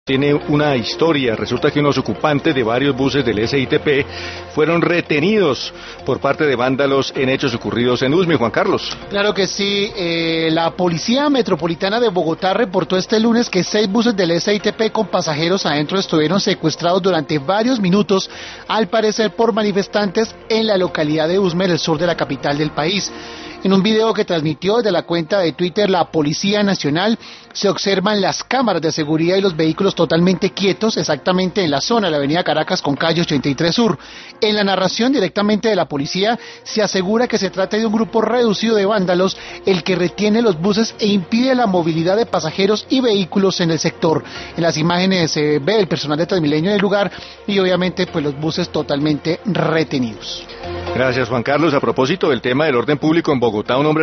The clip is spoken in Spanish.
Tiene una historia. Resulta que unos ocupantes de varios buses del SITP fueron retenidos por parte de vándalos en hechos ocurridos en Usme. Juan Carlos. Claro que sí. La Policía Metropolitana de Bogotá reportó este lunes que 6 buses del SITP con pasajeros adentro estuvieron secuestrados durante varios minutos, al parecer por manifestantes en la localidad de Usme, en el sur de la capital del país. En un video que transmitió desde la cuenta de Twitter la Policía Nacional, se observan las cámaras de seguridad y los vehículos totalmente quietos, exactamente en la zona de la avenida Caracas con calle 83 Sur. En la narración directamente de la policía, se asegura que se trata de un grupo reducido de vándalos, el que retiene los buses e impide la movilidad de pasajeros y vehículos en el sector. En las imágenes se ve el personal de Transmilenio en el lugar y obviamente pues los buses totalmente retenidos. Gracias, Juan Carlos. A propósito del tema del orden público en Bogotá, un hombre